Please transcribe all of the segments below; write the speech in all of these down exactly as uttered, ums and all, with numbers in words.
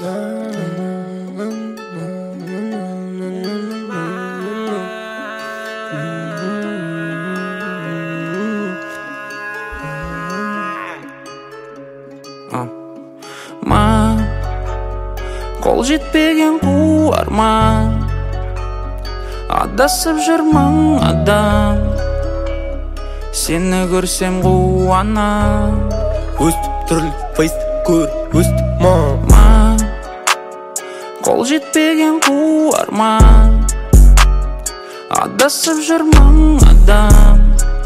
Қол жетпеген қу арман, адасып жүр мың адам. Сені көрсем қуанам. Өстіп түрлі фейсті көр, өстіп ма Қол жетпеген қу арман, адасып жүр мың адам.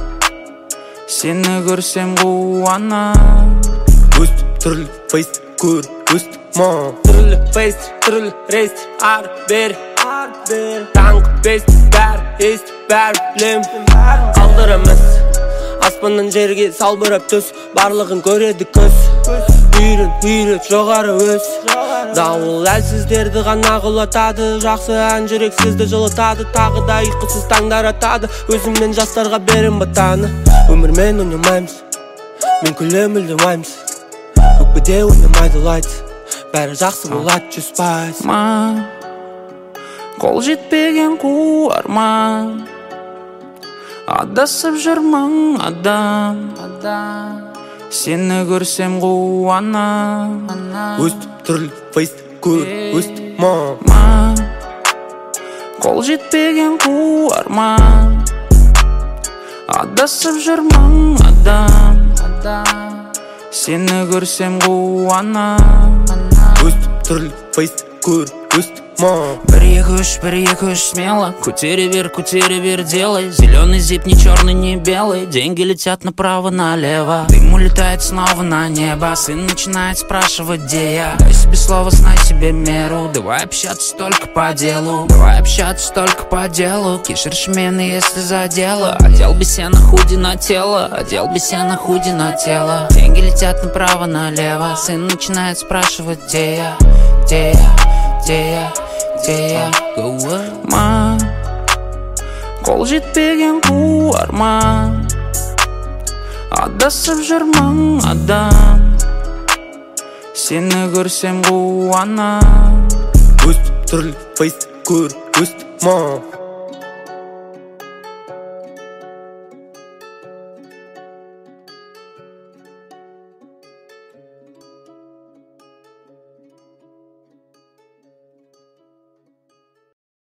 Сені көрсем қуанам. Өстіп түрлі фейсті көр, өстіп ма Түрлі фейстер, түрлі рейстер, ары бері Таңғы бестер, бәрі естіп, бәрі білем Қалдыр емес, аспаннан жерге салбырап түс Барлығын көреді көз Үйрен, үйрет, жоғары өз Дауыл әлсіздерді ғана құлатады Жақсы ән жүрексізді жылытады Тағы да ұйқысыз таңдар атады Өзіммен жастарға берем батаны Өмірмен ойнамаймыз, мен күлем үлдемаймыз Көкпеде ойнамайды лайт Бәрі жақсы болады жүз пайыз Ма Қол жетпеген қу арман, адасып жүр мың адам. Сені көрсем қуанам. Өстіп түрлі фейсті көр, өстіп ма Қол жетпеген қу арман, адасып жүр мың адам. Сені көрсем қуанам. Өстіп түрлі фейсті көр, өстіп ма Бір екі үш, бір екі үш смело Көтере бер, көтере бер, делай Зеленый зип, не черный, не белый Деньги летят направо-налево Дым улетает снова на небо Сын начинает спрашивать, где я Дай себе слово, знай себе меру Давай общаться только по делу Давай общаться только по делу Кишер шмены, если за дело Одел бы сено худи на тело Одел бы сено худи на тело Деньги летят направо-налево Сын начинает спрашивать, где я Где я, где я, где я Ма Қол жетпеген қу арман, адасып жүр мың адам. Сені көрсем қуанам. Өстіп түрлі фейсті көр, өстіп ма